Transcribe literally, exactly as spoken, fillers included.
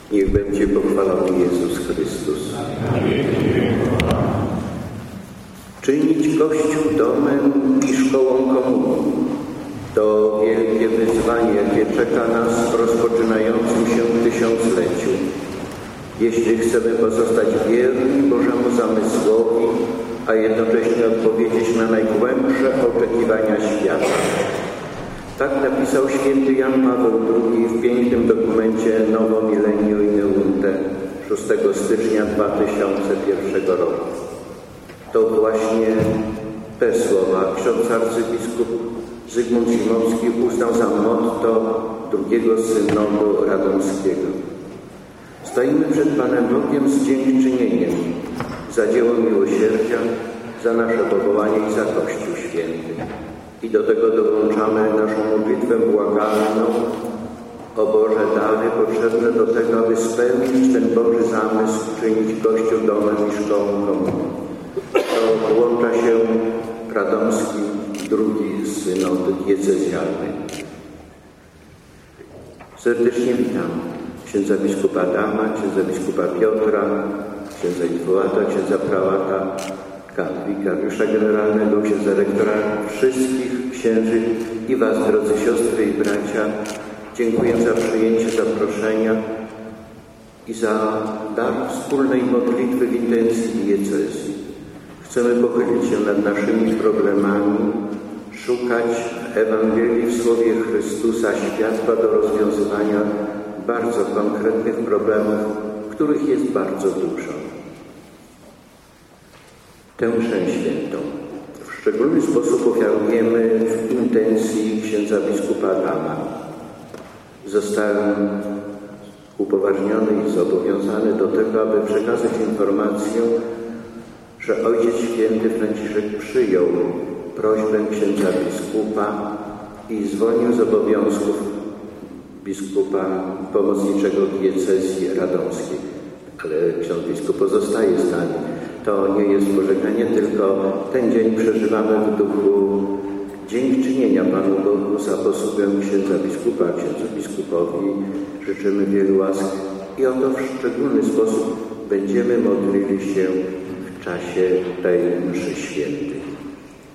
Niech będzie pochwalony Jezus Chrystus. Czynić Kościół domem i szkołą komunii to wielkie wyzwanie, jakie czeka nas w rozpoczynającym się tysiącleciu. Jeśli chcemy pozostać wierni Bożemu zamysłowi, a jednocześnie odpowiedzieć na najgłębsze oczekiwania świata. Tak napisał święty Jan Paweł drugi w pięknym dokumencie Novo Millennio Ineunte szóstego stycznia dwa tysiące pierwszego roku. To właśnie te słowa ksiądz arcybiskup Zygmunt Zimowski uznał za motto drugiego synodu radomskiego. Stoimy przed Panem Bogiem z dziękczynieniem za dzieło miłosierdzia, za nasze powołanie i za Kościół Święty. I do tego dołączamy naszą modlitwę błagalną o Boże dary potrzebne do tego, aby spełnić ten Boży zamysł, czynić Kościół domem i szkołą komunii. To włącza się radomski drugi synod diecezjalny. Serdecznie witam księdza biskupa Adama, księdza biskupa Piotra, księdza Iwołata, księdza prałata, wikariusza generalnego, księdza rektora, wszystkich księży i was, drodzy siostry i bracia. Dziękuję za przyjęcie zaproszenia i za dar wspólnej modlitwy w intencji diecezji. Chcemy pochylić się nad naszymi problemami, szukać w Ewangelii, w Słowie Chrystusa światła do rozwiązywania bardzo konkretnych problemów, których jest bardzo dużo. Tę mszę świętą w szczególny sposób ofiarujemy w intencji księdza biskupa Adama. Zostałem upoważniony i zobowiązany do tego, aby przekazać informację, że Ojciec Święty Franciszek przyjął prośbę księdza biskupa i zwolnił z obowiązków biskupa pomocniczego diecezji radomskiej. Ale ksiądz biskup pozostaje z nami. To nie jest pożegnanie, tylko ten dzień przeżywamy w duchu dziękczynienia Panu Bogu za posługę księdza biskupa, księdzu biskupowi. Życzymy wielu łask i o to w szczególny sposób będziemy modlili się w czasie tej mszy świętej.